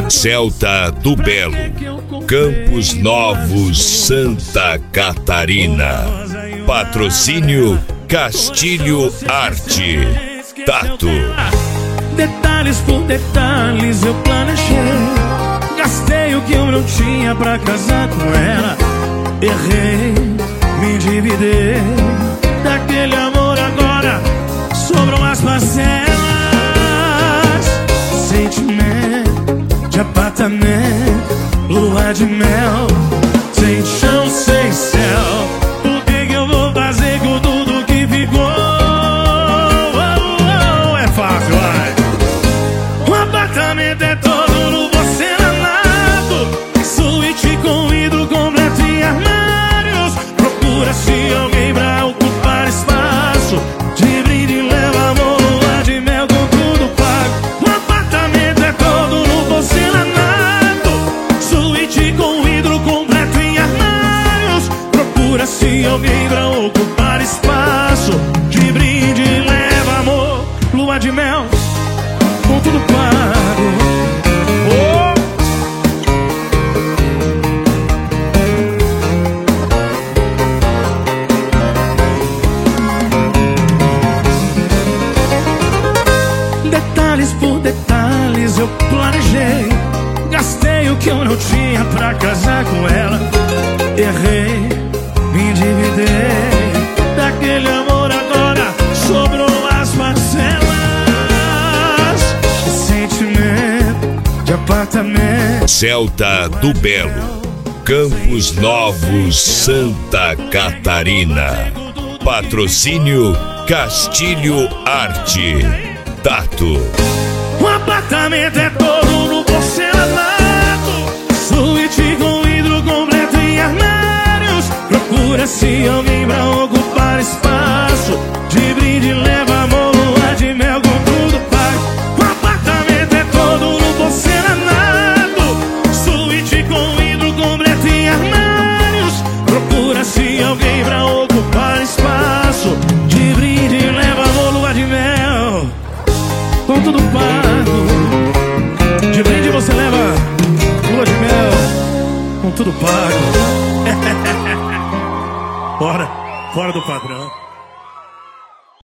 Celta do Belo, Campos Novos, Santa Catarina. Patrocínio Castilho Arte. Tato. Detalhes por detalhes eu planejei. Gastei o que eu não tinha pra casar com ela. Errei, me endividei. Daquele amor agora sobram as parcelas. Sentimento de apartamento, lua de mel, sem chão, sem céu. O que eu vou fazer com tudo que ficou? É fácil, vai. O apartamento é todo no porcelanato, suíte com vidro completo e armários. Procura-se alguém pra ocupar espaço. De brinde leva amor, lua de mel com tudo pago. O apartamento é todo no porcelanato, suíte com vidro completo e armários. Procura-se alguém pra ocupar espaço. De brinde leva amor, lua de mel com tudo pago. Oh! Detalhes por detalhes eu planejei. Gastei o que eu não tinha pra casar com ela. Errei, me endividei. Daquele amor agora sobrou as parcelas. Sentimento de apartamento. Celta do Belo, Campos Novos, Santa Catarina. Patrocínio Castilho Arte. Tato. O apartamento é todo no porcelanato, suíte com vidro completo e armários. Procura-se alguém pra ocupar espaço. De brinde leva amor, lua de mel com tudo pago. O apartamento é todo no porcelanato, suíte com vidro completo e armários. Procura-se alguém pra ocupar espaço. De brinde leva amor, lua de mel com tudo pago. De brinde você leva lua de mel com tudo pago. Fora do padrão.